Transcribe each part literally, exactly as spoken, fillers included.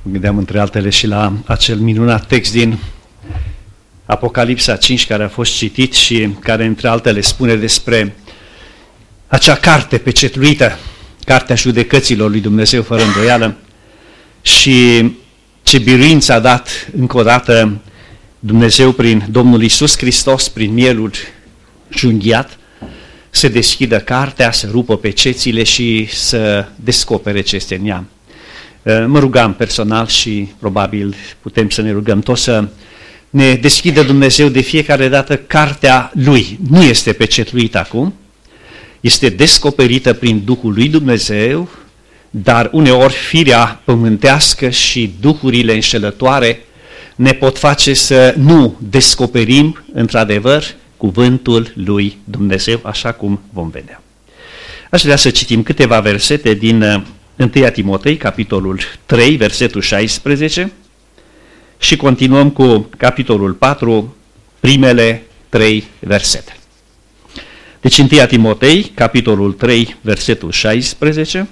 Mă gândeam între altele și la acel minunat text din Apocalipsa cinci care a fost citit și care între altele spune despre acea carte pecetluită, cartea judecăților lui Dumnezeu fără îndoială, și ce biruință a dat încă o dată Dumnezeu prin Domnul Iisus Hristos, prin mielul junghiat, să deschidă cartea, să rupă pecețile și să descopere ce este în ea. Mă rugam personal și probabil putem să ne rugăm toți să ne deschidă Dumnezeu de fiecare dată cartea Lui. Nu este pecetluită acum, este descoperită prin Duhul lui Dumnezeu, dar uneori firea pământească și duhurile înșelătoare ne pot face să nu descoperim într-adevăr cuvântul lui Dumnezeu, așa cum vom vedea. Aș vrea să citim câteva versete din întâi Timotei, capitolul trei, versetul șaisprezece, și continuăm cu capitolul patru, primele trei versete. Deci întâi Timotei, capitolul trei, versetul șaisprezece.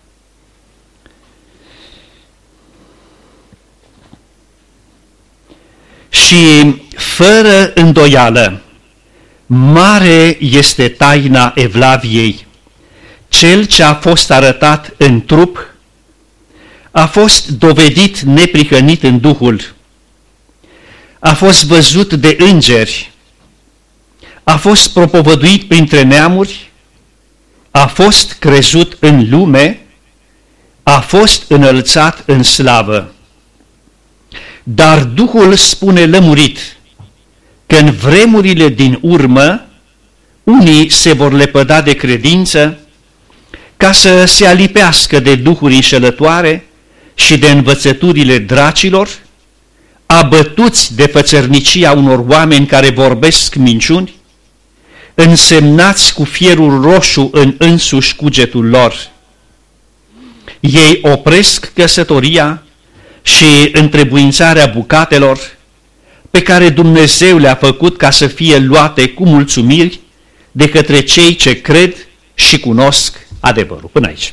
Și fără îndoială, mare este taina evlaviei. Cel ce a fost arătat în trup a fost dovedit neprihănit în Duhul, a fost văzut de îngeri, a fost propovăduit printre neamuri, a fost crezut în lume, a fost înălțat în slavă. Dar Duhul spune lămurit că în vremurile din urmă unii se vor lepăda de credință ca să se alipească de duhuri înșelătoare și de învățăturile dracilor, abătuți de fățărnicia unor oameni care vorbesc minciuni, însemnați cu fierul roșu în însuși cugetul lor. Ei opresc căsătoria și întrebuințarea bucatelor pe care Dumnezeu le-a făcut ca să fie luate cu mulțumiri de către cei ce cred și cunosc adevărul. Până aici.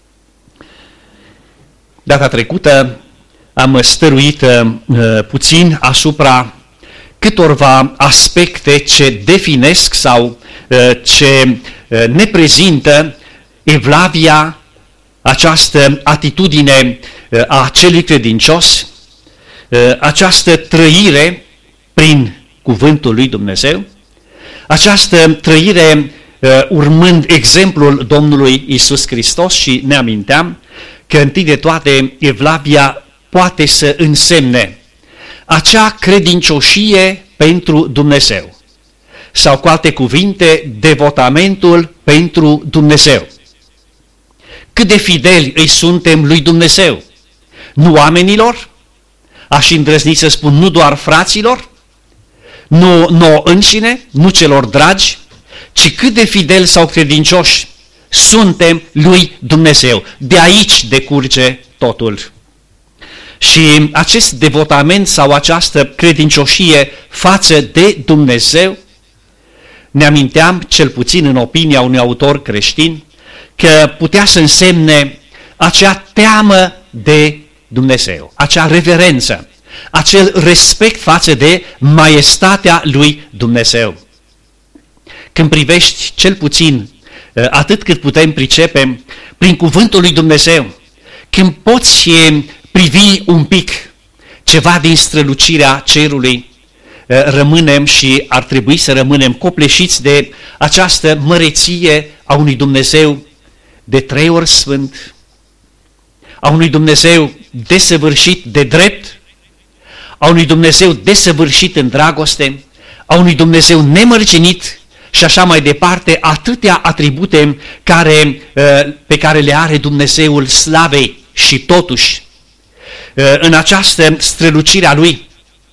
Data trecută am stăruit uh, puțin asupra câtorva aspecte ce definesc sau uh, ce uh, ne prezintă evlavia, această atitudine uh, a celui credincios, uh, această trăire prin cuvântul lui Dumnezeu, această trăire uh, urmând exemplul Domnului Iisus Hristos. Și ne aminteam că întâi de toate evlavia poate să însemne acea credincioșie pentru Dumnezeu, sau cu alte cuvinte, devotamentul pentru Dumnezeu. Cât de fideli îi suntem lui Dumnezeu, nu oamenilor, aș îndrăzni să spun nu doar fraților, nu nouă înșine, nu celor dragi, ci cât de fideli sau credincioși suntem lui Dumnezeu. De aici decurge totul. Și acest devotament sau această credincioșie față de Dumnezeu, ne aminteam, cel puțin în opinia unui autor creștin, că putea să însemne acea teamă de Dumnezeu, acea reverență, acel respect față de maestatea lui Dumnezeu. Când privești, cel puțin atât cât putem pricepe, prin cuvântul lui Dumnezeu, când poți privi un pic ceva din strălucirea cerului, rămânem și ar trebui să rămânem copleșiți de această măreție a unui Dumnezeu de trei ori sfânt, a unui Dumnezeu desăvârșit de drept, a unui Dumnezeu desăvârșit în dragoste, a unui Dumnezeu nemărginit și așa mai departe, atâtea atribute care, pe care le are Dumnezeul slavei. Și totuși, în această strălucire a Lui,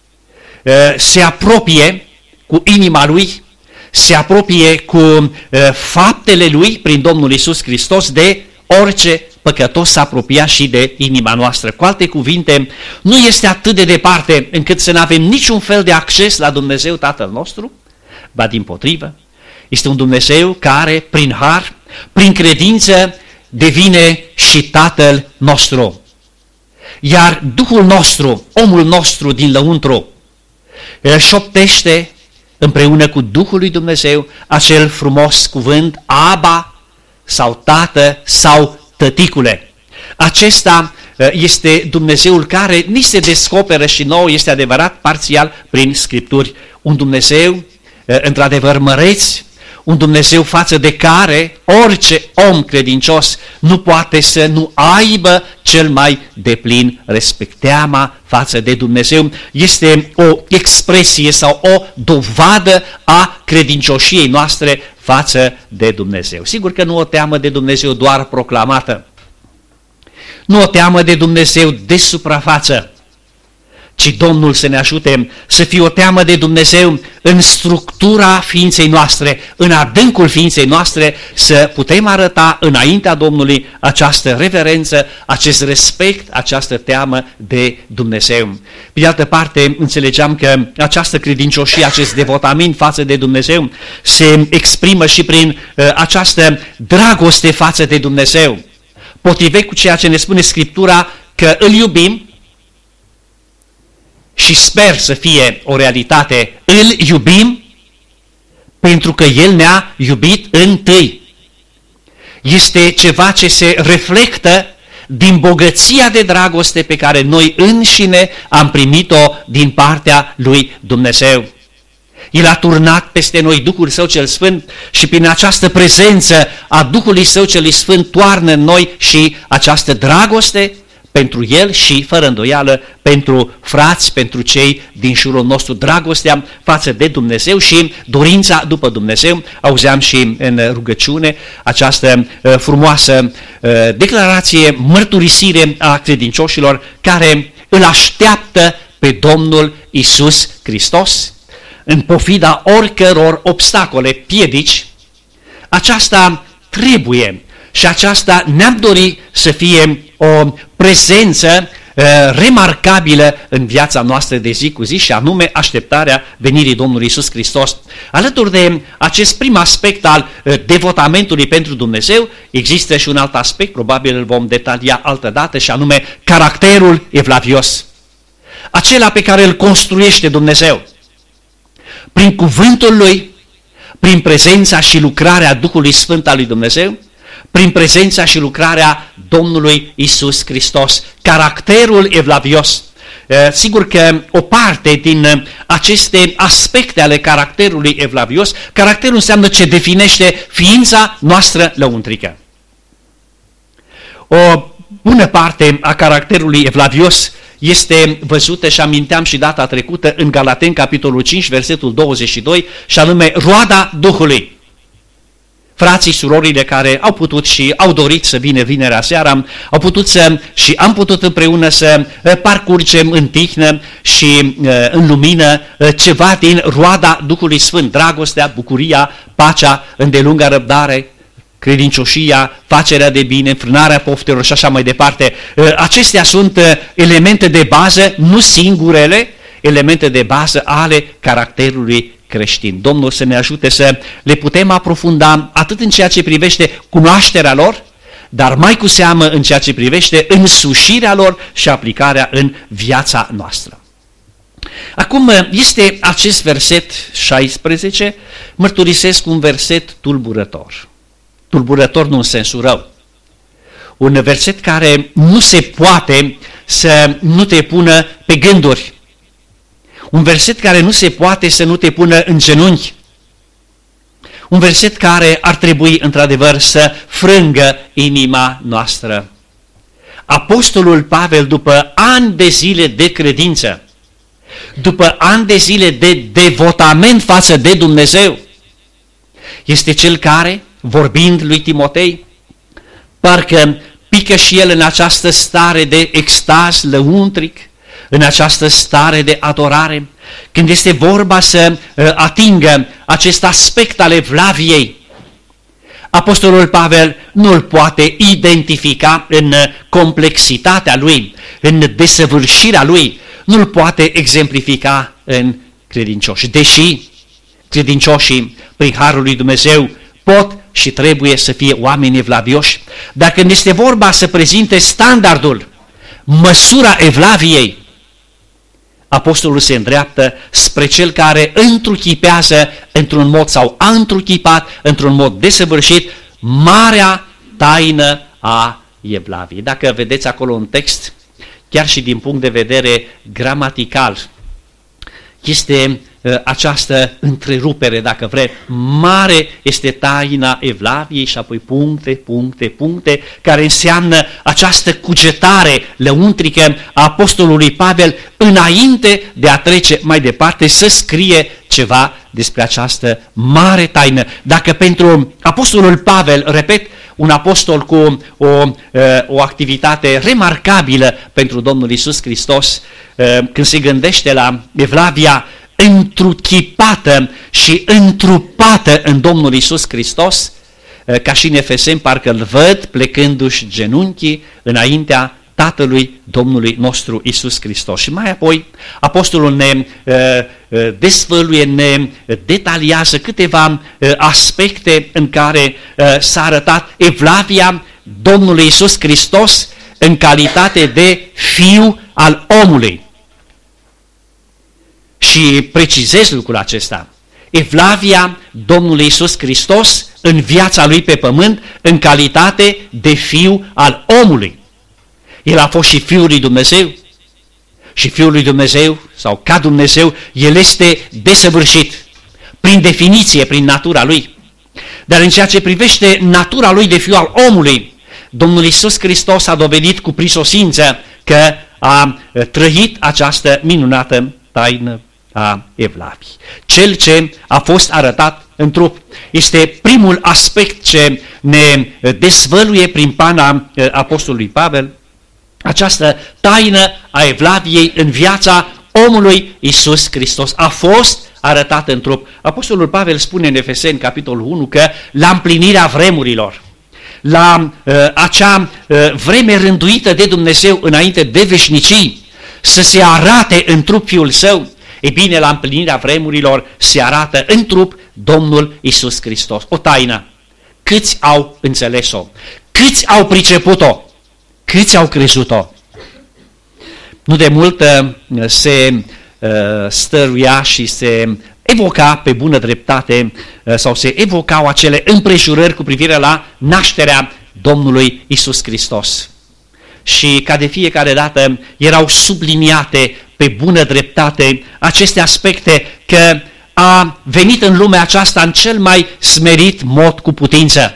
se apropie cu inima Lui, se apropie cu faptele Lui prin Domnul Iisus Hristos de orice păcătos s-a apropiat și de inima noastră. Cu alte cuvinte, nu este atât de departe încât să nu avem niciun fel de acces la Dumnezeu Tatăl nostru, ba dimpotrivă, este un Dumnezeu care, prin har, prin credință, devine și Tatăl nostru. iar Duhul nostru, omul nostru din lăuntru, șoptește împreună cu Duhul lui Dumnezeu acel frumos cuvânt Aba sau Tată sau Tăticule. Acesta este Dumnezeul care ni se descoperă și nouă, este adevărat, parțial prin Scripturi. Un Dumnezeu într-adevăr măreț, un Dumnezeu față de care orice om credincios nu poate să nu aibă cel mai deplin respect. Teama față de Dumnezeu este o expresie sau o dovadă a credincioșiei noastre față de Dumnezeu. Sigur că nu o teamă de Dumnezeu doar proclamată, nu o teamă de Dumnezeu de suprafață, ci Domnul să ne ajute să fie o teamă de Dumnezeu în structura ființei noastre, în adâncul ființei noastre, să putem arăta înaintea Domnului această reverență, acest respect, această teamă de Dumnezeu. Pe de altă parte, înțelegeam că această credincioșie, acest devotament față de Dumnezeu se exprimă și prin uh, această dragoste față de Dumnezeu. Potrivit cu ceea ce ne spune Scriptura, că îl iubim, și sper să fie o realitate, îl iubim pentru că El ne-a iubit întâi. Este ceva ce se reflectă din bogăția de dragoste pe care noi înșine am primit-o din partea lui Dumnezeu. El a turnat peste noi Duhul Său cel Sfânt și prin această prezență a Duhului Său cel Sfânt toarnă în noi și această dragoste pentru El și, fără îndoială, pentru frați, pentru cei din jurul nostru, dragostea față de Dumnezeu și dorința după Dumnezeu. Auzeam și în rugăciune această uh, frumoasă uh, declarație, mărturisire a credincioșilor care îl așteaptă pe Domnul Iisus Hristos în pofida oricăror obstacole, piedici. Aceasta trebuie și aceasta ne-am dorit să fie o prezență uh, remarcabilă în viața noastră de zi cu zi, și anume așteptarea venirii Domnului Iisus Hristos. Alături de acest prim aspect al uh, devotamentului pentru Dumnezeu, există și un alt aspect, probabil îl vom detalia altă dată, și anume caracterul evlavios. Acela pe care îl construiește Dumnezeu prin cuvântul Lui, prin prezența și lucrarea Duhului Sfânt al lui Dumnezeu, prin prezența și lucrarea Domnului Iisus Hristos. Caracterul evlavios. Sigur că o parte din aceste aspecte ale caracterului evlavios, caracterul înseamnă ce definește ființa noastră lăuntrică. O bună parte a caracterului evlavios este văzută, și aminteam și data trecută, în Galateni, capitolul cinci, versetul douăzeci și doi, și anume roada Duhului. Frații, surorile care au putut și au dorit să vină vinerea seara, au putut să, și am putut împreună să parcurgem în tihnă și în lumină ceva din roada Duhului Sfânt, dragostea, bucuria, pacea, îndelunga răbdare, credincioșia, facerea de bine, înfrânarea poftelor și așa mai departe. Acestea sunt elemente de bază, nu singurele, elemente de bază ale caracterului creștin. Domnul să ne ajute să le putem aprofunda atât în ceea ce privește cunoașterea lor, dar mai cu seamă în ceea ce privește însușirea lor și aplicarea în viața noastră. Acum este acest verset șaisprezece, mărturisesc un verset tulburător. Tulburător nu în sensul rău. Un verset care nu se poate să nu te pună pe gânduri. Un verset care nu se poate să nu te pună în genunchi. Un verset care ar trebui într-adevăr să frângă inima noastră. Apostolul Pavel, după ani de zile de credință, după ani de zile de devotament față de Dumnezeu, este cel care, vorbind lui Timotei, parcă pică și el în această stare de extaz lăuntric, în această stare de adorare, când este vorba să atingă acest aspect al evlaviei. Apostolul Pavel nu îl poate identifica în complexitatea lui, în desăvârșirea lui, nu îl poate exemplifica în credincioși. Deși credincioșii, prin harul lui Dumnezeu, pot și trebuie să fie oameni evlavioși, dar când este vorba să prezinte standardul măsura evlaviei, apostolul se îndreaptă spre cel care întruchipează într-un mod sau a întruchipat într-un mod desăvârșit marea taină a evlaviei. Dacă vedeți acolo un text, chiar și din punct de vedere gramatical, este uh, această întrerupere, dacă vreți, mare este taina evlaviei și apoi puncte, puncte, puncte, care înseamnă această cugetare lăuntrică a apostolului Pavel înainte de a trece mai departe să scrie ceva despre această mare taină. Dacă pentru apostolul Pavel, repet, un apostol cu o, o activitate remarcabilă pentru Domnul Iisus Hristos, când se gândește la evlavia întruchipată și întrupată în Domnul Iisus Hristos, ca și în Efeseni, parcă îl văd plecându-și genunchii înaintea Tatălui Domnului nostru Iisus Hristos. Și mai apoi apostolul ne uh, desfăluie, ne detaliază câteva uh, aspecte în care uh, s-a arătat evlavia Domnului Iisus Hristos în calitate de Fiu al omului. Și precizez lucrul acesta. Evlavia Domnului Iisus Hristos în viața Lui pe pământ în calitate de Fiu al omului. El a fost și Fiul lui Dumnezeu și Fiul lui Dumnezeu, sau ca Dumnezeu, El este desăvârșit, prin definiție, prin natura Lui. Dar în ceea ce privește natura Lui de Fiul al omului, Domnul Iisus Hristos a dovedit cu prisosință că a trăit această minunată taină a evlaviei. Cel ce a fost arătat în trup este primul aspect ce ne dezvăluie prin pana apostolului Pavel, această taină a evlaviei în viața omului Iisus Hristos. A fost arătat în trup. Apostolul Pavel spune în Efeseni, capitolul unu, că la împlinirea vremurilor, la uh, acea uh, vreme rânduită de Dumnezeu înainte de veșnicii, să se arate în trup Fiul Său, e bine, la împlinirea vremurilor se arată în trup Domnul Iisus Hristos. O taină. Câți au înțeles-o? Câți au priceput-o? Câți au crezut-o? Nu de mult se uh, stăruia și se evoca pe bună dreptate uh, sau se evocau acele împrejurări cu privire la nașterea Domnului Iisus Hristos. Și ca de fiecare dată erau subliniate pe bună dreptate aceste aspecte, că a venit în lumea aceasta în cel mai smerit mod cu putință.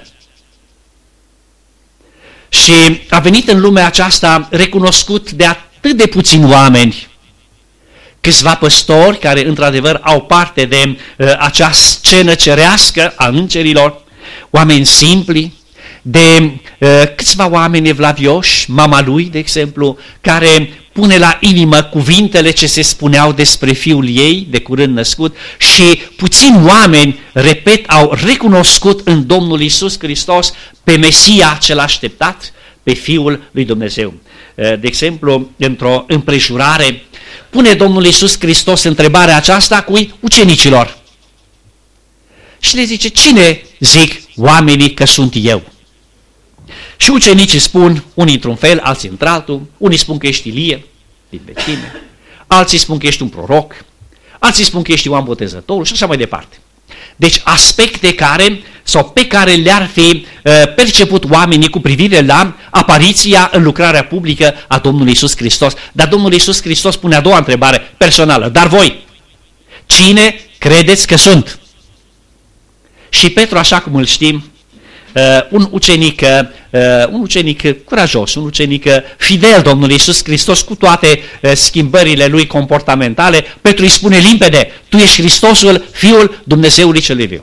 Și a venit în lumea aceasta recunoscut de atât de puțini oameni, câțiva păstori care într-adevăr au parte de uh, acea scenă cerească a îngerilor, oameni simpli, de uh, câțiva oameni evlavioși, mama lui, de exemplu, care pune la inimă cuvintele ce se spuneau despre fiul ei, de curând născut, și puțini oameni, repet, au recunoscut în Domnul Iisus Hristos pe Mesia cel așteptat, pe Fiul lui Dumnezeu. De exemplu, într-o împrejurare, pune Domnul Iisus Hristos întrebarea aceasta cu ucenicilor. Și le zice, cine zic oamenii că sunt eu? Și ucenicii spun, unii într-un fel, alții într-altul, unii spun că ești Ilie, din vechime, alții spun că ești un proroc, alții spun că ești Ioan Botezătorul și așa mai departe. Deci aspecte care, sau pe care le-ar fi uh, perceput oamenii cu privire la apariția în lucrarea publică a Domnului Iisus Hristos. Dar Domnul Iisus Hristos pune a doua întrebare personală, dar voi, cine credeți că sunt? Și Petru, așa cum îl știm, Uh, un ucenic, uh, un ucenic curajos, un ucenic fidel Domnului Iisus Hristos cu toate uh, schimbările lui comportamentale, Petru îi spune limpede, tu ești Hristosul, Fiul Dumnezeului cel viu.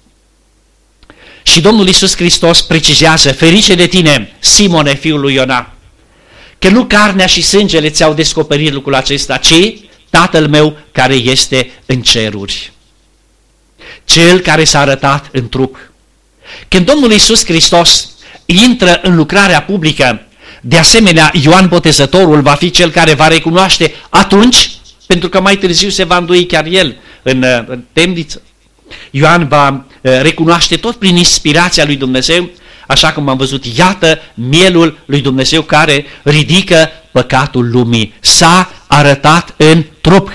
Și Domnul Iisus Hristos precizează, ferice de tine, Simone, fiul lui Iona, că nu carnea și sângele ți-au descoperit lucrul acesta, ci Tatăl meu care este în ceruri. Cel care s-a arătat în trup. Când Domnul Iisus Hristos intră în lucrarea publică, de asemenea Ioan Botezătorul va fi cel care va recunoaște atunci, pentru că mai târziu se va îndoi chiar el în, în temniță. Ioan va recunoaște tot prin inspirația lui Dumnezeu, așa cum am văzut, iată mielul lui Dumnezeu care ridică păcatul lumii. S-a arătat în trup.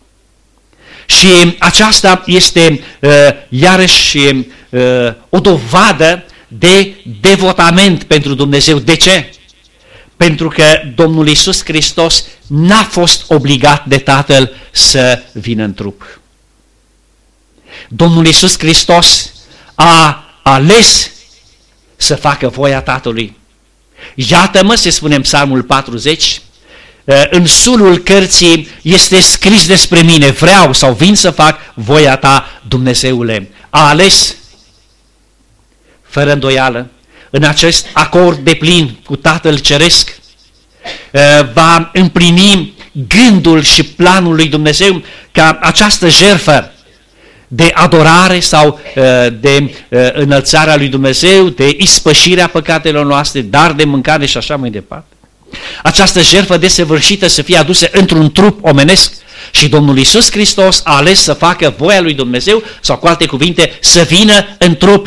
Și aceasta este uh, iarăși uh, o dovadă de devotament pentru Dumnezeu. De ce? Pentru că Domnul Iisus Hristos n-a fost obligat de Tatăl să vină în trup. Domnul Iisus Hristos a ales să facă voia Tatălui. Iată-mă, se spune în Psalmul patruzeci, în sulul cărții este scris despre mine, vreau sau vin să fac voia ta, Dumnezeule. A ales, fără îndoială, în acest acord deplin cu Tatăl Ceresc, va împlini gândul și planul lui Dumnezeu ca această jertfă de adorare sau de înălțarea lui Dumnezeu, de ispășirea păcatelor noastre, dar de mâncare și așa mai departe. Această jertfă desăvârșită să fie adusă într-un trup omenesc și Domnul Iisus Hristos a ales să facă voia lui Dumnezeu sau, cu alte cuvinte, să vină în trup.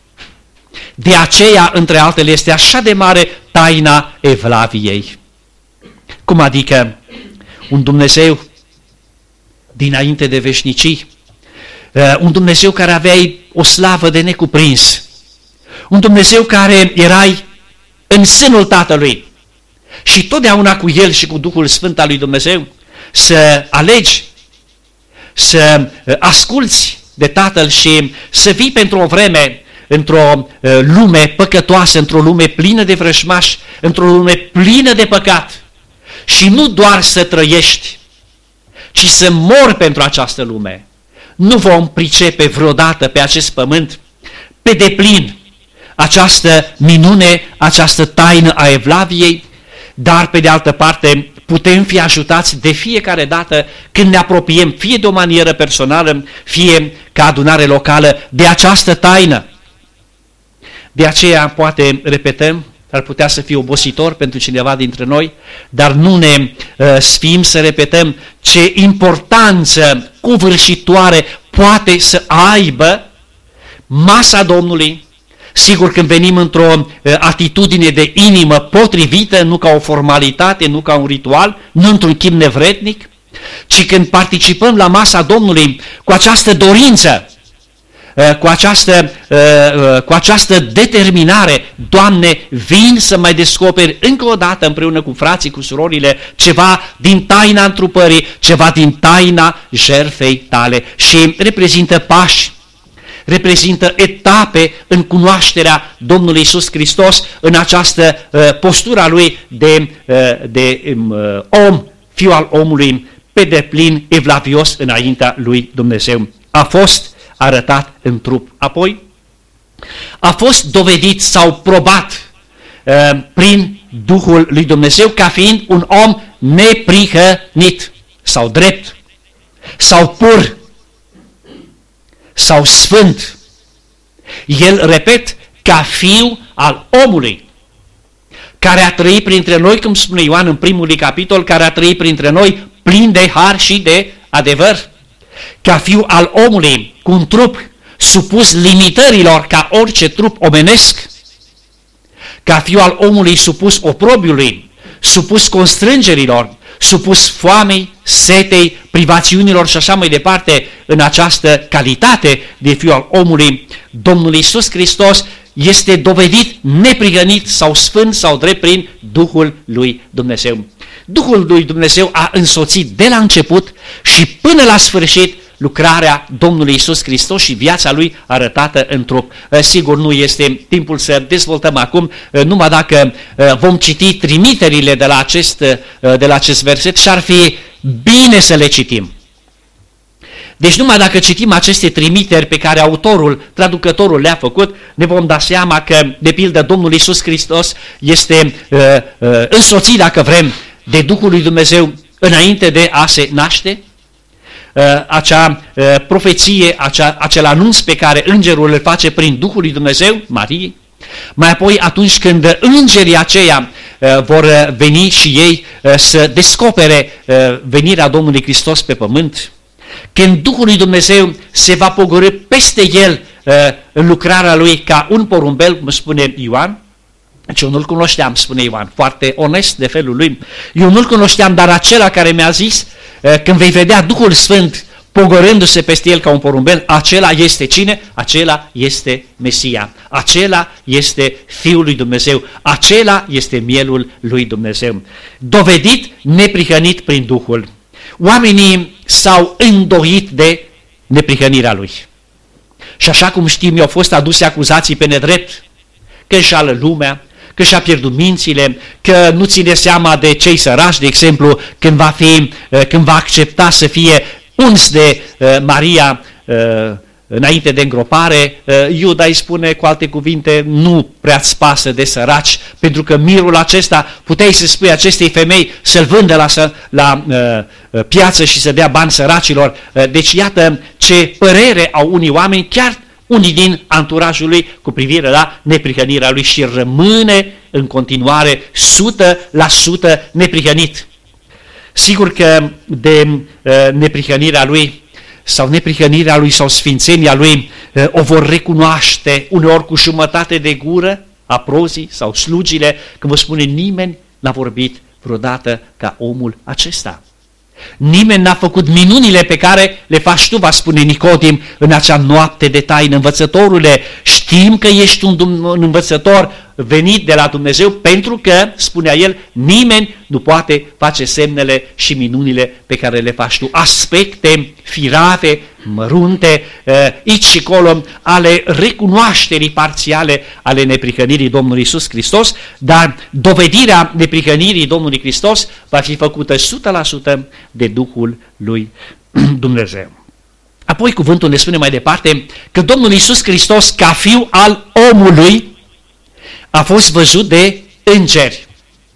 De aceea, între altele, este așa de mare taina Evlaviei. Cum adică un Dumnezeu dinainte de veșnicii, un Dumnezeu care aveai o slavă de necuprins, un Dumnezeu care erai în sânul Tatălui și totdeauna cu El și cu Duhul Sfânt al lui Dumnezeu, să alegi, să asculți de Tatăl și să vii pentru o vreme într-o lume păcătoasă, într-o lume plină de vrăjmași, într-o lume plină de păcat și nu doar să trăiești, ci să mori pentru această lume. Nu vom pricepe vreodată pe acest pământ pe deplin această minune, această taină a Evlaviei, dar pe de altă parte putem fi ajutați de fiecare dată când ne apropiem, fie de o manieră personală, fie ca adunare locală, de această taină. De aceea poate repetăm, ar putea să fie obositor pentru cineva dintre noi, dar nu ne uh, sfim să repetăm ce importanță covârșitoare poate să aibă masa Domnului. Sigur, când venim într-o uh, atitudine de inimă potrivită, nu ca o formalitate, nu ca un ritual, nu într-un chip nevrednic, ci când participăm la masa Domnului cu această dorință, Cu această, cu această determinare, Doamne, vin să mai descoperi încă o dată împreună cu frații, cu surorile, ceva din taina întrupării, ceva din taina jertfei tale și reprezintă pași, reprezintă etape în cunoașterea Domnului Iisus Hristos în această postura Lui de, de om, fiu al omului, pe deplin evlavios înaintea lui Dumnezeu. A fost arătat în trup. Apoi a fost dovedit sau probat uh, prin Duhul lui Dumnezeu ca fiind un om neprihănit sau drept sau pur sau sfânt. El, repet, ca fiu al omului care a trăit printre noi, cum spune Ioan în primul capitol, care a trăit printre noi plin de har și de adevăr. Ca fiu al omului, cu un trup supus limitărilor ca orice trup omenesc, ca fiu al omului supus oprobiului, supus constrângerilor, supus foamei, setei, privațiunilor și așa mai departe, în această calitate de fiu al omului, Domnul Iisus Hristos este dovedit neprihănit sau sfânt sau drept prin Duhul lui Dumnezeu. Duhul lui Dumnezeu a însoțit de la început și până la sfârșit lucrarea Domnului Iisus Hristos și viața Lui arătată în trup. Sigur, nu este timpul să dezvoltăm acum, numai dacă vom citi trimiterile de la acest, de la acest verset și ar fi bine să le citim. Deci numai dacă citim aceste trimiteri pe care autorul, traducătorul le-a făcut, ne vom da seama că, de pildă, Domnul Iisus Hristos este uh, uh, însoțit, dacă vrem, de Duhul lui Dumnezeu înainte de a se naște. Uh, acea uh, profeție, acea, acel anunț pe care îngerul îl face prin Duhul lui Dumnezeu, Mariei. Mai apoi, atunci când îngerii aceia uh, vor veni și ei uh, să descopere uh, venirea Domnului Hristos pe pământ, când Duhul lui Dumnezeu se va pogorî peste el uh, în lucrarea lui ca un porumbel, cum spune Ioan, Deci eu nu-l cunoșteam, spune Ioan, foarte onest de felul lui. Eu nu-l cunoșteam, dar acela care mi-a zis, când vei vedea Duhul Sfânt pogorându-se peste el ca un porumbel, acela este cine? Acela este Mesia. Acela este Fiul lui Dumnezeu. Acela este mielul lui Dumnezeu. Dovedit, neprihănit prin Duhul. Oamenii s-au îndoit de neprihănirea lui. Și așa cum știm, i-au fost aduse acuzații pe nedrept, că înșală lumea, că și-a pierdut mințile, că nu ține seama de cei săraci, de exemplu, când va, fi, când va accepta să fie uns de uh, Maria uh, înainte de îngropare. uh, Iuda îi spune cu alte cuvinte, nu prea-ți pasă de săraci, pentru că mirul acesta puteai să spui acestei femei să-l vândă la, la uh, piață și să dea bani săracilor. Uh, deci iată ce părere au unii oameni, chiar unii din anturajul lui, cu privire la neprihănirea lui, și rămâne în continuare o sută la sută neprihănit. Sigur că de uh, neprihănirea lui sau neprihănirea lui sau sfințenia lui uh, o vor recunoaște uneori cu jumătate de gură aprozii sau slugile, când vă spune nimeni n-a vorbit vreodată ca omul acesta. Nimeni n-a făcut minunile pe care le faci tu, va spune Nicodim în acea noapte de taină. Învățătorule, știm că ești un, un învățător venit de la Dumnezeu, pentru că, spunea el, nimeni nu poate face semnele și minunile pe care le faci tu. Aspecte firave, mărunte, aici și colo, ale recunoașterii parțiale ale neprihănirii Domnului Iisus Hristos, dar dovedirea neprihănirii Domnului Hristos va fi făcută o sută la sută de Duhul lui Dumnezeu. Apoi cuvântul ne spune mai departe că Domnul Iisus Hristos, ca fiu al omului, a fost văzut de îngeri.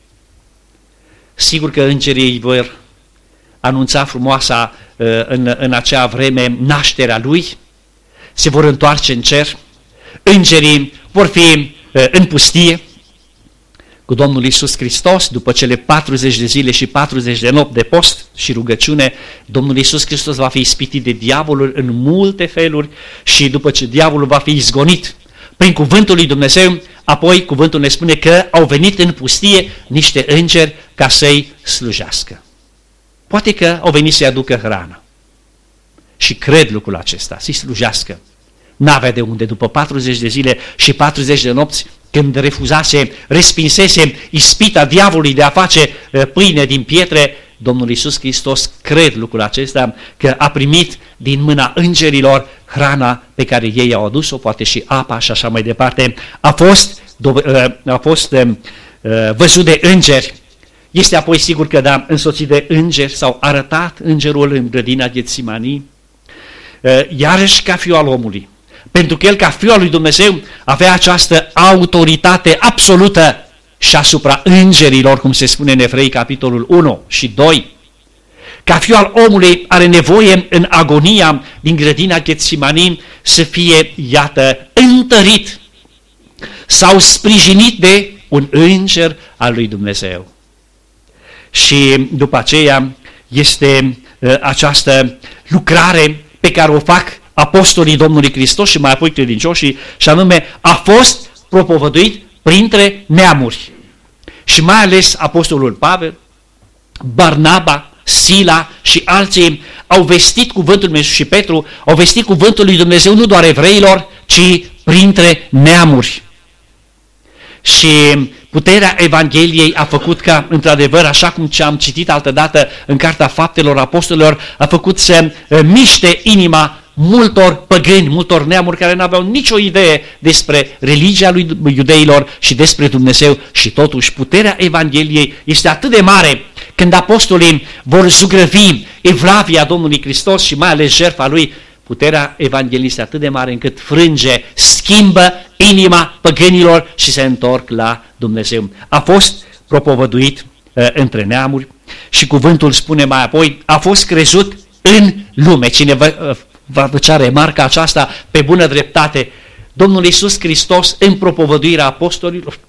Sigur că îngerii vor anunța frumoasa în, în acea vreme nașterea lui, se vor întoarce în cer, îngerii vor fi în pustie cu Domnul Iisus Hristos. După cele patruzeci de zile și patruzeci de nopți de post și rugăciune, Domnul Iisus Hristos va fi ispitit de diavolul în multe feluri și după ce diavolul va fi izgonit prin cuvântul lui Dumnezeu, apoi cuvântul ne spune că au venit în pustie niște îngeri ca să-i slujească. Poate că au venit să-i aducă hrană. Și cred lucrul acesta, să-i slujească. N-avea de unde, după patruzeci de zile și patruzeci de nopți, când refuzase, respinsese ispita diavolului de a face pâine din pietre, Domnul Iisus Hristos, cred lucrul acesta, că a primit din mâna îngerilor hrana pe care ei au adus-o, poate și apa și așa mai departe. A fost, a fost văzut de îngeri. Este apoi sigur că da, însoțit de îngeri, s-au arătat îngerul în grădina Ghetsimani, iarăși ca fiul al omului. Pentru că el, ca fiul al lui Dumnezeu, avea această autoritate absolută și asupra îngerilor, cum se spune în Evrei, capitolul unu și doi. Ca fiul al omului are nevoie în agonia din grădina Ghetsimani să fie, iată, întărit sau sprijinit de un înger al lui Dumnezeu. Și după aceea este uh, această lucrare pe care o fac apostolii Domnului Hristos și mai apoi credincioșii, și anume a fost propovăduit printre neamuri. Și mai ales apostolul Pavel, Barnaba, Sila și alții au vestit cuvântul lui Dumnezeu, și Petru au vestit cuvântul lui Dumnezeu nu doar evreilor, ci printre neamuri. Și puterea Evangheliei a făcut ca, într-adevăr, așa cum ce am citit altădată în Cartea Faptelor Apostolilor, a făcut să miște inima multor păgâni, multor neamuri care nu aveau nicio idee despre religia lui iudeilor și despre Dumnezeu, și totuși puterea Evangheliei este atât de mare când apostolii vor zugrăvi evlavia Domnului Hristos și mai ales jertfa lui. Puterea Evangheliei este atât de mare încât frânge, schimbă inima păgânilor și se întorc la Dumnezeu. A fost propovăduit uh, între neamuri și cuvântul spune mai apoi, a fost crezut în lume. Cine vă, uh, va făcea remarca aceasta pe bună dreptate, Domnul Iisus Hristos în propovăduirea apostolilor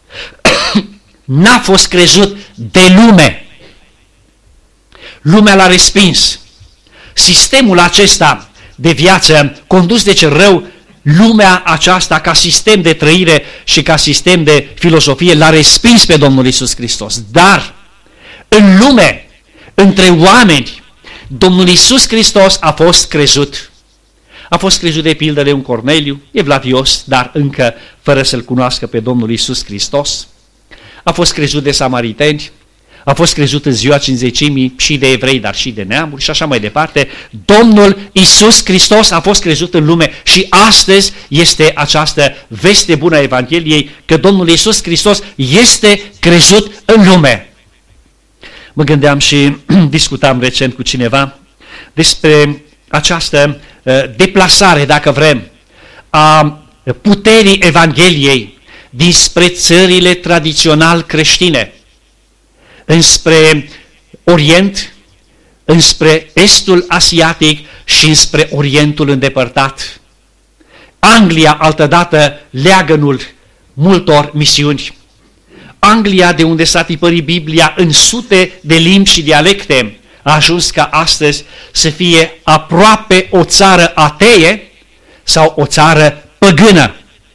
n-a fost crezut de lume. Lumea l-a respins. Sistemul acesta de viață condus de cel rău lumea aceasta ca sistem de trăire și ca sistem de filosofie l-a respins pe Domnul Iisus Hristos. Dar în lume, între oameni, Domnul Iisus Hristos a fost crezut. A fost crezut de pildă de un Corneliu, evlavios, dar încă fără să-L cunoască pe Domnul Iisus Hristos. A fost crezut de samariteni, a fost crezut în ziua Cincizecimii și de evrei, dar și de neamuri și așa mai departe. Domnul Iisus Hristos a fost crezut în lume și astăzi este această veste bună a Evangheliei că Domnul Iisus Hristos este crezut în lume. Mă gândeam și discutam recent cu cineva despre această uh, deplasare, dacă vrem, a puterii Evangheliei dinspre țările tradițional creștine, înspre Orient, înspre Estul Asiatic și înspre Orientul îndepărtat. Anglia, altădată, leagănul multor misiuni. Anglia, de unde s-a tipărit Biblia în sute de limbi și dialecte, a ajuns ca astăzi să fie aproape o țară atee sau o țară păgână.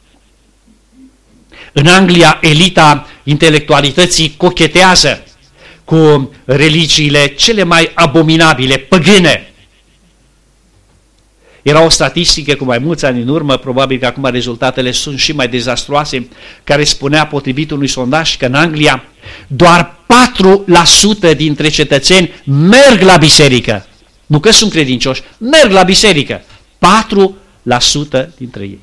În Anglia, elita intelectualității cochetează cu religiile cele mai abominabile, păgâne. Era o statistică cu mai mulți ani în urmă, probabil că acum rezultatele sunt și mai dezastruoase, care spunea, potrivit unui sondaj, că în Anglia doar patru la sută dintre cetățeni merg la biserică. Nu că sunt credincioși, merg la biserică. patru la sută dintre ei.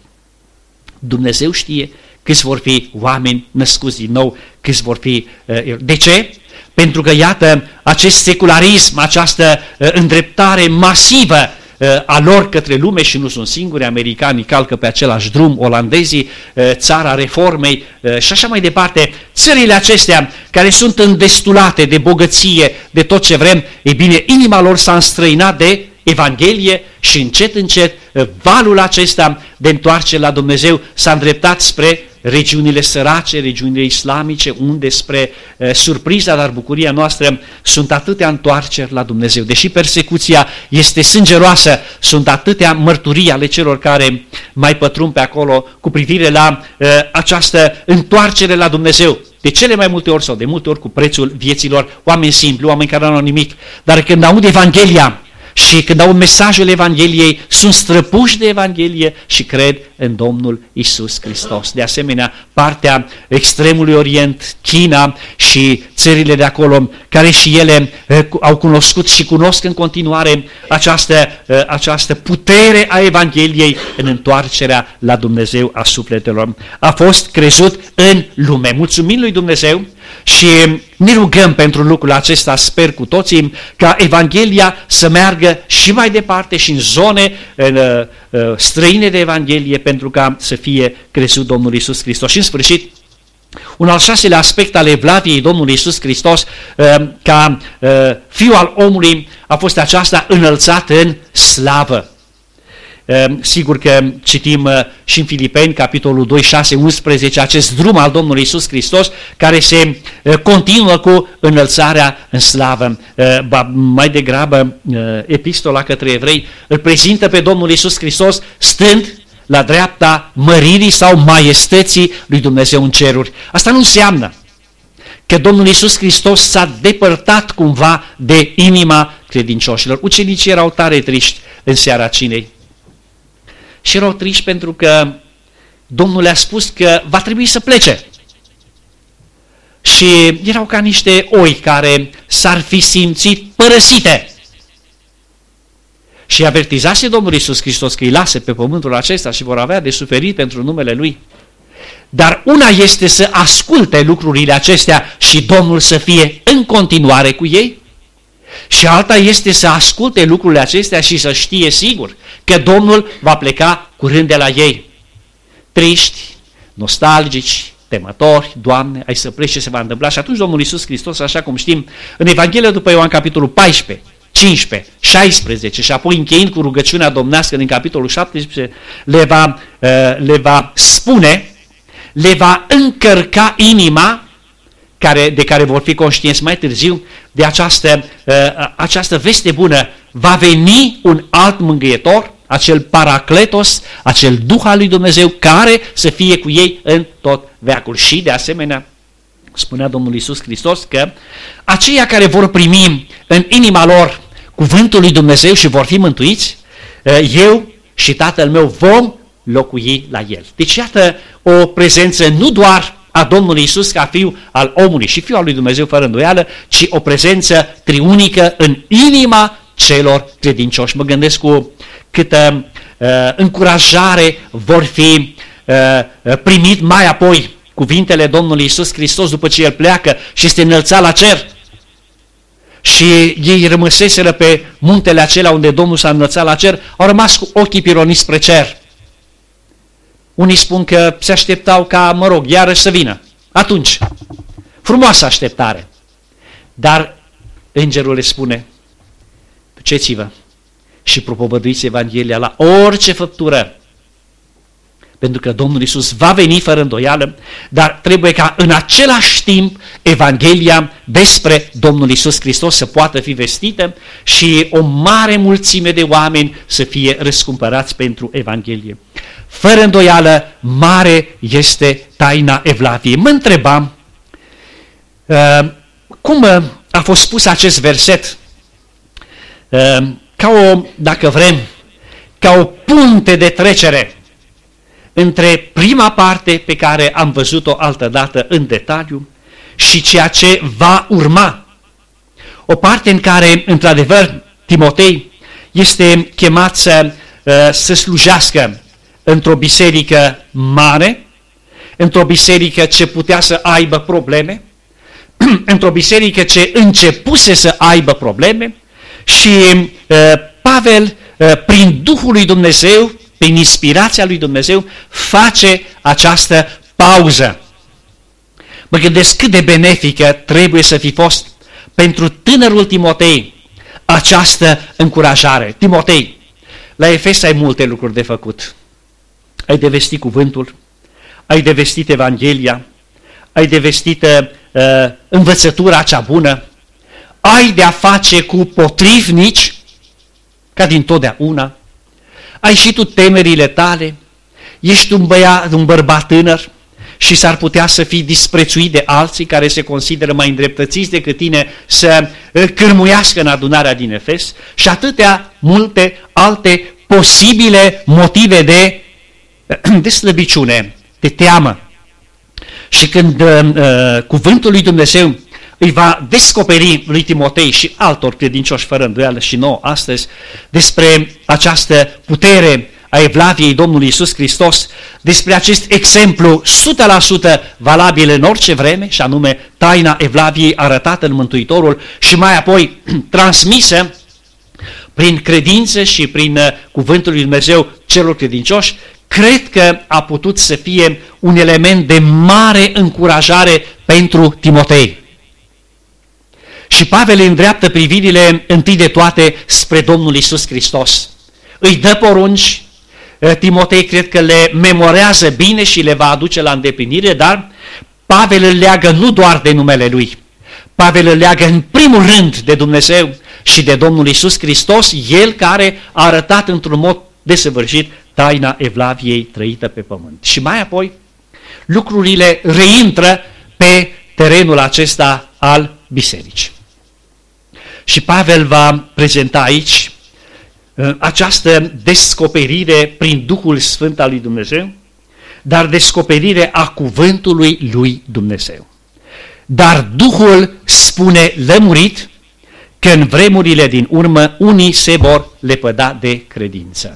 Dumnezeu știe câți vor fi oameni născuți din nou, câți vor fi... De ce? Pentru că, iată, acest secularism, această îndreptare masivă a lor către lume, și nu sunt singuri, americanii calcă pe același drum, olandezii, țara reformei și așa mai departe, țările acestea care sunt îndestulate de bogăție, de tot ce vrem, e bine, inima lor s-a înstrăinat de Evanghelie și încet, încet, valul acesta de întoarcere la Dumnezeu s-a îndreptat spre regiunile sărace, regiunile islamice, unde, spre uh, surpriza, dar bucuria noastră, sunt atâtea întoarceri la Dumnezeu. Deși persecuția este sângeroasă, sunt atâtea mărturii ale celor care mai pătrund pe acolo cu privire la uh, această întoarcere la Dumnezeu. De cele mai multe ori sau de multe ori cu prețul vieților, oameni simpli, oameni care nu au nimic, dar când aud Evanghelia și când aud mesajul Evangheliei, sunt străpuși de Evanghelie și cred în Domnul Iisus Hristos. De asemenea, partea extremului Orient, China și țările de acolo, care și ele au cunoscut și cunosc în continuare această, această putere a Evangheliei în întoarcerea la Dumnezeu a sufletelor. A fost crezut în lume. Mulțumim lui Dumnezeu și ne rugăm pentru lucrul acesta, sper cu toții, ca Evanghelia să meargă și mai departe și în zone în, uh, străine de Evanghelie, pentru ca să fie crezut Domnul Iisus Hristos. Și în sfârșit, un al șaselea aspect al evlaviei Domnului Iisus Hristos, uh, ca uh, Fiul al omului, a fost aceasta înălțat în slavă. Sigur că citim și în Filipeni, capitolul doi, șase, unsprezece, acest drum al Domnului Iisus Hristos, care se continuă cu înălțarea în slavă. Mai degrabă, epistola către evrei îl prezintă pe Domnul Iisus Hristos stând la dreapta măririi sau maiestății lui Dumnezeu în ceruri. Asta nu înseamnă că Domnul Iisus Hristos s-a depărtat cumva de inima credincioșilor. Ucenicii erau tare triști în seara cinei. Și erau triști pentru că Domnul le-a spus că va trebui să plece. Și erau ca niște oi care s-ar fi simțit părăsite. Și avertizase Domnul Iisus Hristos că îi lasă pe pământul acesta și vor avea de suferit pentru numele Lui. Dar una este să asculte lucrurile acestea și Domnul să fie în continuare cu ei, și alta este să asculte lucrurile acestea și să știe sigur că Domnul va pleca curând de la ei. Triști, nostalgici, temători, Doamne, ai să pleci, ce se va întâmpla? Și atunci Domnul Iisus Hristos, așa cum știm, în Evanghelia după Ioan, capitolul paisprezece, cincisprezece, șaisprezece și apoi încheind cu rugăciunea domnească din capitolul șaptesprezece, le va, le va spune, le va încărca inima, care, de care vor fi conștienți mai târziu, de această, această veste bună. Va veni un alt mângâietor, acel Paracletos, acel Duh al lui Dumnezeu care să fie cu ei în tot veacul. Și de asemenea, spunea Domnul Iisus Hristos că aceia care vor primi în inima lor cuvântul lui Dumnezeu și vor fi mântuiți, eu și Tatăl meu vom locui la el. Deci iată o prezență nu doar a Domnului Iisus ca Fiu al omului și Fiul al lui Dumnezeu fără îndoială, ci o prezență triunică în inima celor credincioși. Mă gândesc cu câtă uh, încurajare vor fi uh, primit mai apoi cuvintele Domnului Iisus Hristos după ce El pleacă și este înălțat la cer. Și ei rămăseseră pe muntele acela unde Domnul s-a înălțat la cer, au rămas cu ochii pironiți spre cer. Unii spun că se așteptau ca, mă rog, iarăși să vină. Atunci, frumoasă așteptare. Dar îngerul le spune, duceți-vă și propovăduiți Evanghelia la orice făptură. Pentru că Domnul Iisus va veni fără îndoială, dar trebuie ca în același timp Evanghelia despre Domnul Iisus Hristos să poată fi vestită și o mare mulțime de oameni să fie răscumpărați pentru Evanghelie. Fără îndoială, mare este taina Evlaviei. Mă întrebam uh, cum a fost pus acest verset uh, ca o, dacă vrem, ca o punte de trecere între prima parte pe care am văzut-o altădată în detaliu și ceea ce va urma. O parte în care, într-adevăr, Timotei este chemat să, să slujească într-o biserică mare, într-o biserică ce putea să aibă probleme, într-o biserică ce începuse să aibă probleme și uh, Pavel, uh, prin Duhul lui Dumnezeu, prin inspirația lui Dumnezeu, face această pauză. Mă gândesc cât de benefică trebuie să fi fost pentru tânărul Timotei această încurajare. Timotei, la Efes ai multe lucruri de făcut. Ai de vestit cuvântul, ai de vestit Evanghelia, ai de vestit uh, învățătura cea bună, ai de a face cu potrivnici, ca din totdeauna, ai și tu temerile tale, ești un, băiat, un bărbat tânăr și s-ar putea să fii disprețuit de alții care se consideră mai îndreptățiți decât tine să cârmuiască în adunarea din Efes și atâtea multe alte posibile motive de, de slăbiciune, de teamă. Și când uh, cuvântul lui Dumnezeu îi va descoperi lui Timotei și altor credincioși fără îndoială și nouă astăzi despre această putere a Evlaviei Domnului Iisus Hristos, despre acest exemplu o sută la sută valabil în orice vreme, și anume taina Evlaviei arătată în Mântuitorul și mai apoi transmisă prin credință și prin cuvântul lui Dumnezeu celor credincioși, cred că a putut să fie un element de mare încurajare pentru Timotei. Și Pavel îndreaptă privirile întâi de toate spre Domnul Iisus Hristos. Îi dă porunci, Timotei cred că le memorează bine și le va aduce la îndeplinire, dar Pavel îl leagă nu doar de numele lui. Pavel îl leagă în primul rând de Dumnezeu și de Domnul Iisus Hristos, El care a arătat într-un mod desăvârșit taina Evlaviei trăită pe pământ. Și mai apoi lucrurile reintră pe terenul acesta al bisericii. Și Pavel va prezenta aici această descoperire prin Duhul Sfânt al lui Dumnezeu, dar descoperire a cuvântului lui Dumnezeu. Dar Duhul spune lămurit că în vremurile din urmă unii se vor lepăda de credință.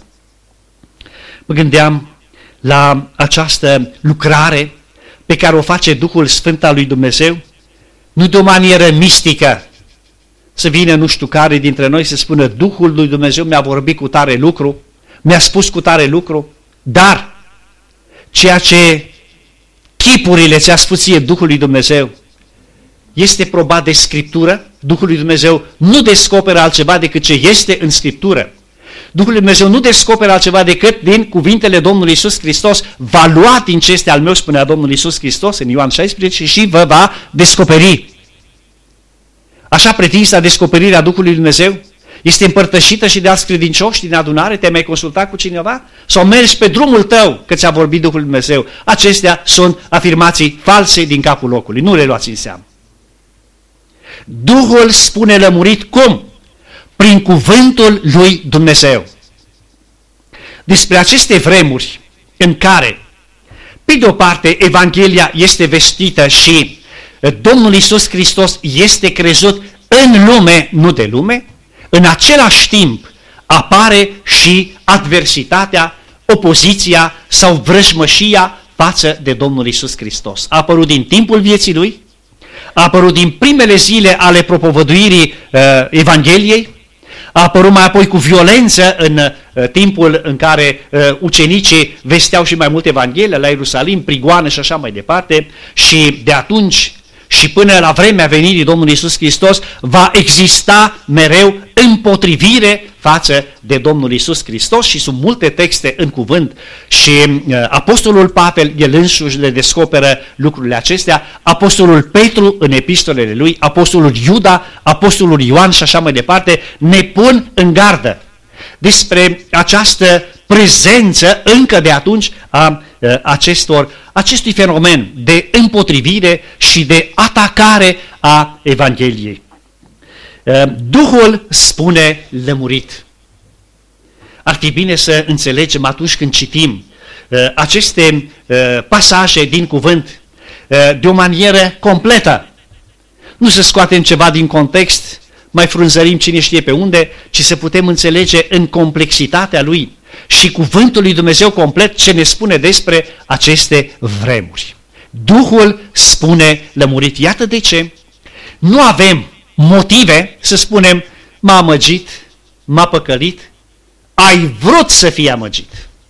Mă gândeam la această lucrare pe care o face Duhul Sfânt al lui Dumnezeu, nu de o manieră mistică, să vină nu știu care dintre noi să spună Duhul lui Dumnezeu mi-a vorbit cu tare lucru, mi-a spus cu tare lucru, dar ceea ce chipurile ți-a spus ție Duhul lui Dumnezeu este probat de Scriptură. Duhul lui Dumnezeu nu descoperă altceva decât ce este în Scriptură. Duhul lui Dumnezeu nu descoperă altceva decât din cuvintele Domnului Iisus Hristos. Va lua din ce este al meu, spunea Domnul Iisus Hristos în Ioan șaisprezece, și vă va descoperi. Așa pretinsa descoperirea Duhului lui Dumnezeu este împărtășită și de alți credincioși din adunare? Te-ai mai consultat cu cineva? Sau mergi pe drumul tău că ți-a vorbit Duhul Dumnezeu? Acestea sunt afirmații false din capul locului, nu le luați în seamă. Duhul spune lămurit cum? Prin cuvântul lui Dumnezeu. Despre aceste vremuri în care, pe de o parte, Evanghelia este vestită și Domnul Iisus Hristos este crezut în lume, nu de lume, în același timp apare și adversitatea, opoziția sau vrăjmășia față de Domnul Iisus Hristos. A apărut din timpul vieții Lui, a apărut din primele zile ale propovăduirii uh, Evangheliei, a apărut mai apoi cu violență în uh, timpul în care uh, ucenicii vesteau și mai multe Evanghelie la Ierusalim, prigoană și așa mai departe, și de atunci și până la vremea venirii Domnului Iisus Hristos va exista mereu împotrivire față de Domnul Iisus Hristos și sunt multe texte în cuvânt și uh, Apostolul Pavel, el însuși le descoperă lucrurile acestea, Apostolul Petru în epistolele lui, Apostolul Iuda, Apostolul Ioan și așa mai departe ne pun în gardă despre această prezență încă de atunci a uh, acestor, acestui fenomen de împotrivire și de atacare a Evangheliei. Uh, Duhul spune lămurit. Ar fi bine să înțelegem atunci când citim uh, aceste uh, pasaje din cuvânt uh, de o manieră completă. Nu să scoatem ceva din context, mai frunzărim cine știe pe unde, ci să putem înțelege în complexitatea lui și cuvântul lui Dumnezeu complet ce ne spune despre aceste vremuri. Duhul spune lămurit. Iată de ce nu avem motive să spunem m-a amăgit, m-a păcălit, ai vrut să fii amăgit.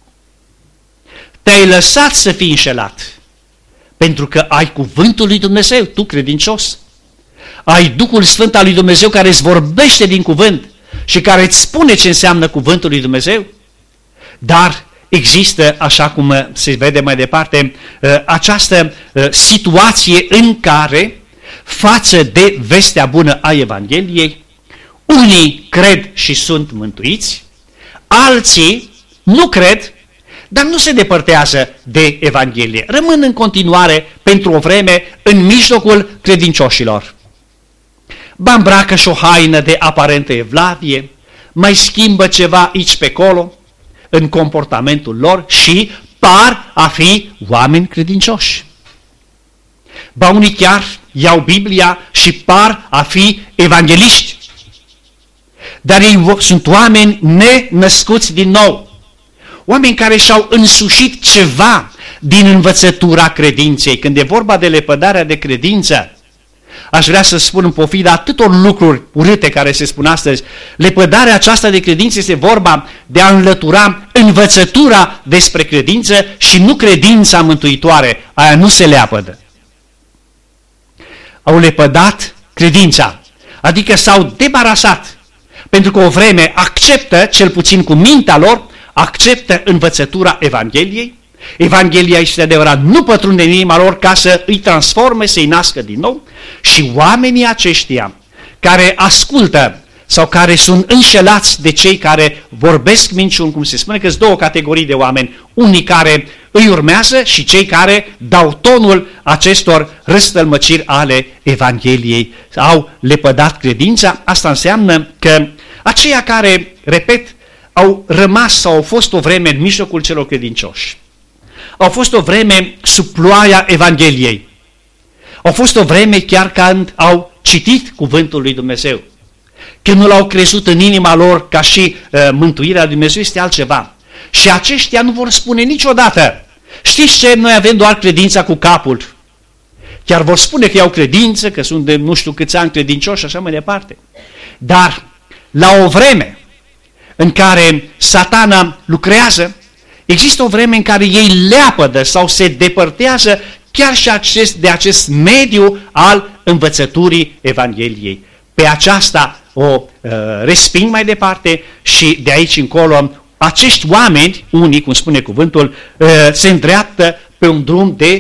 Te-ai lăsat să fii înșelat, pentru că ai cuvântul lui Dumnezeu, tu credincios. Ai Duhul Sfânt al lui Dumnezeu care îți vorbește din cuvânt și care îți spune ce înseamnă cuvântul lui Dumnezeu. Dar există, așa cum se vede mai departe, această situație în care, față de vestea bună a Evangheliei, unii cred și sunt mântuiți, alții nu cred, dar nu se depărtează de Evanghelie. Rămân în continuare pentru o vreme în mijlocul credincioșilor. Ba îmbracă și o haină de aparentă evlavie, mai schimbă ceva aici pe acolo în comportamentul lor și par a fi oameni credincioși. Ba unii chiar iau Biblia și par a fi evangeliști. Dar ei sunt oameni nenăscuți din nou. Oameni care și-au însușit ceva din învățătura credinței. Când e vorba de lepădarea de credință, aș vrea să spun în pofida atâtor lucruri urâte care se spun astăzi, lepădarea aceasta de credință este vorba de a înlătura învățătura despre credință și nu credința mântuitoare. Aia nu se leapădă. Au lepădat credința, adică s-au debarasat, pentru că o vreme acceptă, cel puțin cu mintea lor, acceptă învățătura Evangheliei. Evanghelia este adevărat, nu pătrunde în inima lor ca să îi transforme, să-i nască din nou. Și oamenii aceștia care ascultă sau care sunt înșelați de cei care vorbesc minciuni, cum se spune că sunt două categorii de oameni, unii care îi urmează și cei care dau tonul acestor răstălmăciri ale Evangheliei, au lepădat credința. Asta înseamnă că aceia care, repet, au rămas sau au fost o vreme în mijlocul celor credincioși, au fost o vreme sub ploaia Evangheliei, au fost o vreme chiar când au citit cuvântul lui Dumnezeu, când nu l-au crezut în inima lor ca și uh, mântuirea lui Dumnezeu este altceva. Și aceștia nu vor spune niciodată, știți ce, noi avem doar credința cu capul. Chiar vor spune că au credință, că sunt de nu știu câți ani credincioși și așa mai departe. Dar la o vreme în care Satana lucrează, există o vreme în care ei leapădă sau se depărtează chiar și acest, de acest mediu al învățăturii Evangheliei. Pe aceasta o uh, resping mai departe și de aici încolo acești oameni, unii, cum spune cuvântul, uh, se îndreaptă pe un drum de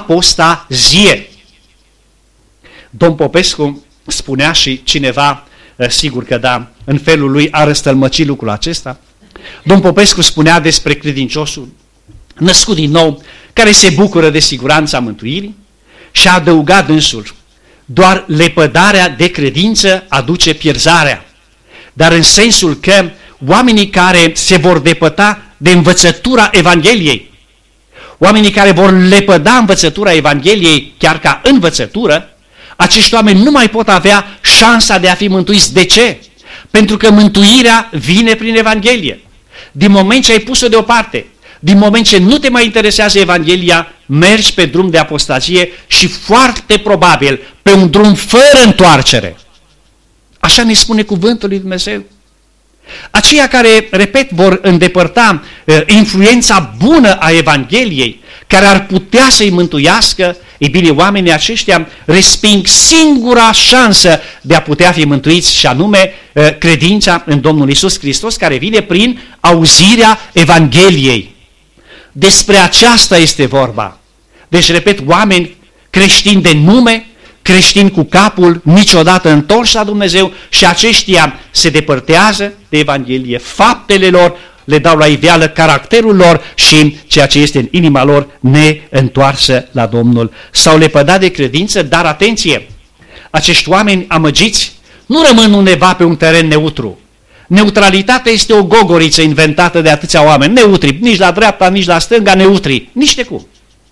apostazie. Domn Popescu spunea și cineva sigur că da, în felul lui a răstălmăcit lucrul acesta. Domn Popescu spunea despre credinciosul născut din nou, care se bucură de siguranța mântuirii, și a adăugat dânsul: doar lepădarea de credință aduce pierzarea, dar în sensul că oamenii care se vor depăta de învățătura Evangheliei, oamenii care vor lepăda învățătura Evangheliei chiar ca învățătură, acești oameni nu mai pot avea șansa de a fi mântuiți. De ce? Pentru că mântuirea vine prin Evanghelie. Din moment ce ai pus-o deoparte, din moment ce nu te mai interesează Evanghelia, mergi pe drum de apostazie și foarte probabil pe un drum fără întoarcere. Așa ne spune cuvântul lui Dumnezeu. Aceia care, repet, vor îndepărta uh, influența bună a Evangheliei, care ar putea să-i mântuiască, ei bine, oamenii aceștia resping singura șansă de a putea fi mântuiți, și anume uh, credința în Domnul Iisus Hristos, care vine prin auzirea Evangheliei. Despre aceasta este vorba. Deci, repet, oameni creștini de nume, creștini cu capul niciodată întors la Dumnezeu, și aceștia se depărtează de Evanghelie, faptele lor le dau la iveală caracterul lor și ceea ce este în inima lor neîntoarsă la Domnul. S-au lepădat de credință, dar atenție, acești oameni amăgiți nu rămân undeva pe un teren neutru. Neutralitatea este o gogoriță inventată de atâția oameni, neutri, nici la dreapta, nici la stânga, neutri, nici de cum.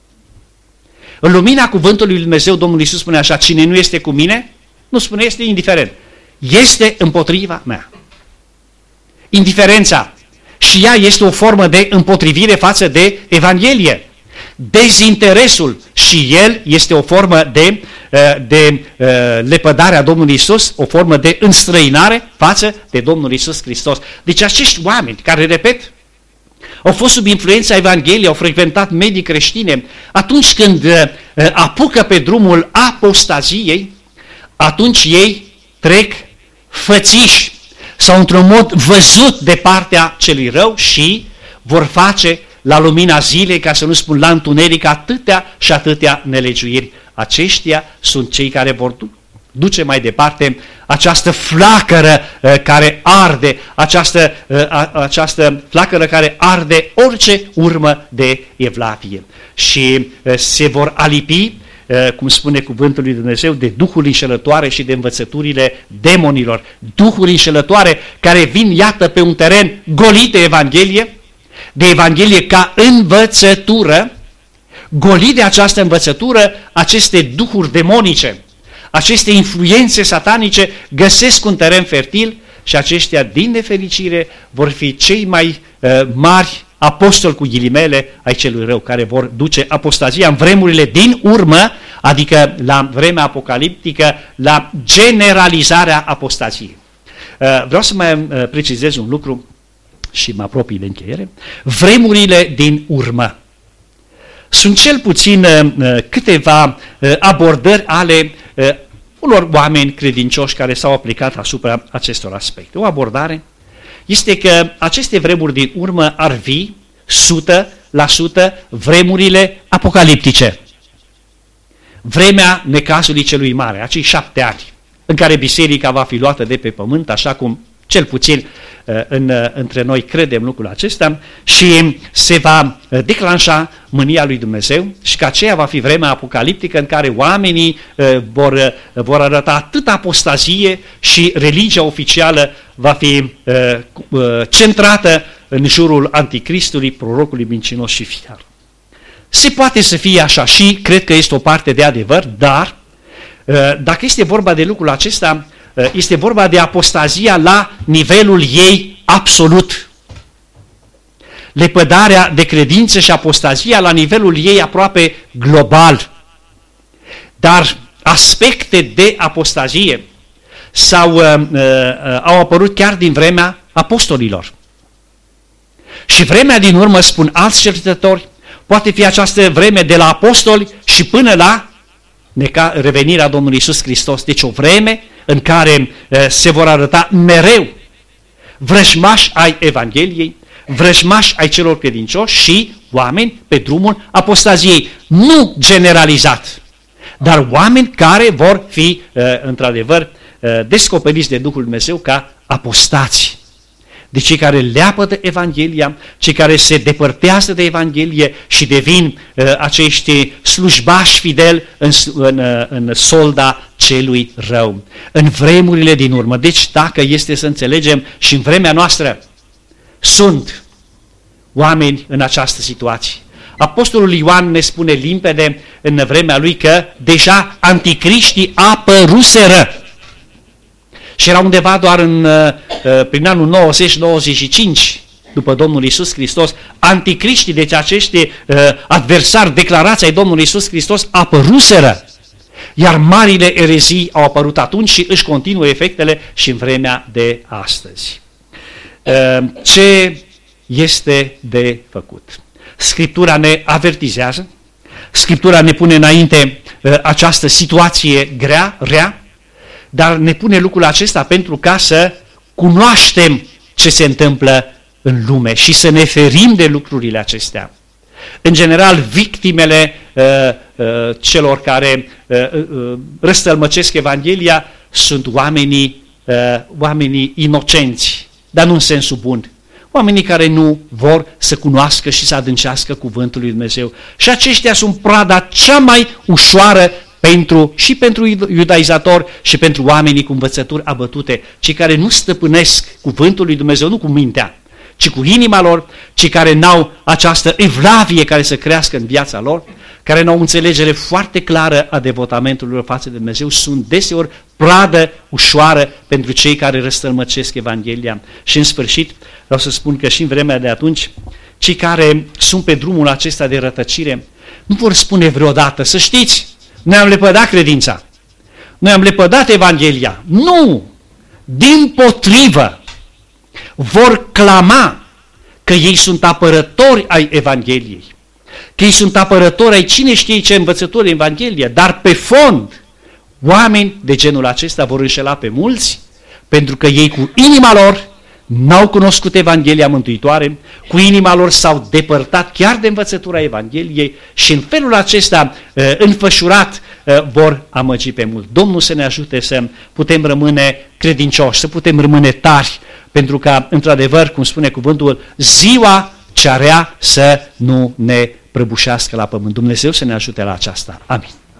În lumina cuvântului lui Dumnezeu, Domnul Iisus spune așa: cine nu este cu mine, nu spune este indiferent, este împotriva mea. Indiferența și ea este o formă de împotrivire față de Evanghelie. Dezinteresul și el este o formă de, de lepădare a Domnului Iisus, o formă de înstrăinare față de Domnul Iisus Hristos. Deci acești oameni care, repet, au fost sub influența Evangheliei, au frecventat medii creștine, atunci când apucă pe drumul apostaziei, atunci ei trec fățiși sau într-un mod văzut de partea celui rău și vor face la lumina zilei, ca să nu spun la întuneric, atâtea și atâtea nelegiuiri. Aceștia sunt cei care vor duce mai departe această flacără uh, care arde, această, uh, a, această flacără care arde orice urmă de evlavie. Și uh, se vor alipi, uh, cum spune cuvântul lui Dumnezeu, de duhuri înșelătoare și de învățăturile demonilor. Duhuri înșelătoare care vin, iată, pe un teren golit de Evanghelie, de Evanghelie ca învățătură, golit de această învățătură, aceste duhuri demonice, aceste influențe satanice găsesc un teren fertil și aceștia, din nefericire, vor fi cei mai uh, mari apostoli, cu ghilimele, ai celui rău, care vor duce apostazia în vremurile din urmă, adică la vremea apocaliptică, la generalizarea apostaziei. Uh, vreau să mai uh, precizez un lucru și mă apropii de încheiere. Vremurile din urmă. Sunt cel puțin uh, câteva uh, abordări ale uh, unor oameni credincioși care s-au aplicat asupra acestor aspecte. O abordare este că aceste vremuri din urmă ar fi o sută la sută vremurile apocaliptice. Vremea necazului celui mare, acei șapte ani, în care biserica va fi luată de pe pământ, așa cum cel puțin în, între noi credem lucrul acesta, și se va declanșa mânia lui Dumnezeu și că aceea va fi vremea apocaliptică în care oamenii vor, vor arăta atât apostazie și religia oficială va fi centrată în jurul anticristului, prorocului mincinos și fiar. Se poate să fie așa și cred că este o parte de adevăr, dar dacă este vorba de lucrul acesta, este vorba de apostazia la nivelul ei absolut. Lepădarea de credință și apostazia la nivelul ei aproape global. Dar aspecte de apostazie sau, uh, uh, au apărut chiar din vremea apostolilor. Și vremea din urmă, spun alți cercetători, poate fi această vreme de la apostoli și până la revenirea Domnului Iisus Hristos. Deci o vreme în care uh, se vor arăta mereu vrăjmași ai Evangheliei, vrăjmași ai celor credincioși și oameni pe drumul apostaziei. Nu generalizat, dar oameni care vor fi uh, într-adevăr descoperiți de Duhul Dumnezeu ca apostați, de cei care leapă de Evanghelia, cei care se depărtează de Evanghelie și devin uh, acești slujbași fideli în, în, uh, în solda celui rău. În vremurile din urmă, deci dacă este să înțelegem și în vremea noastră, sunt oameni în această situație. Apostolul Ioan ne spune limpede în vremea lui că deja anticriștii apăruseră. Și era undeva doar în, prin anul nouăzeci nouăzeci și cinci, după Domnul Iisus Hristos, anticriștii, deci acești uh, adversari declarați ai Domnului Iisus Hristos, apăruseră. Iar marile erezii au apărut atunci și își continuă efectele și în vremea de astăzi. Uh, ce este de făcut? Scriptura ne avertizează, Scriptura ne pune înainte uh, această situație grea, rea, dar ne pune lucrul acesta pentru ca să cunoaștem ce se întâmplă în lume și să ne ferim de lucrurile acestea. În general, victimele uh, uh, celor care uh, uh, răstălmăcesc Evanghelia sunt oamenii, uh, oamenii inocenți, dar nu în sensul bun. Oamenii care nu vor să cunoască și să adâncească cuvântul lui Dumnezeu. Și aceștia sunt prada cea mai ușoară pentru, și pentru iudaizatori și pentru oamenii cu învățături abătute, cei care nu stăpânesc cuvântul lui Dumnezeu, nu cu mintea, ci cu inima lor, cei care n-au această evlavie care să crească în viața lor, care n-au înțelegere foarte clară a devotamentului lor față de Dumnezeu, sunt deseori pradă ușoară pentru cei care răstălmăcesc Evanghelia. Și în sfârșit, vreau să spun că și în vremea de atunci, cei care sunt pe drumul acesta de rătăcire, nu vor spune vreodată, să știți, noi am lepădat credința, noi am lepădat Evanghelia. Nu! Dimpotrivă! Vor clama că ei sunt apărători ai Evangheliei, că ei sunt apărători ai cine știe ce învățători Evanghelia, dar pe fond, oameni de genul acesta vor înșela pe mulți, pentru că ei cu inima lor n-au cunoscut Evanghelia mântuitoare, cu inima lor s-au depărtat chiar de învățătura Evangheliei și în felul acesta înfășurat vor amăgi pe mult. Domnul să ne ajute să putem rămâne credincioși, să putem rămâne tari, pentru că, într-adevăr, cum spune cuvântul, ziua cea rea să nu ne prăbușească la pământ. Dumnezeu să ne ajute la aceasta. Amin.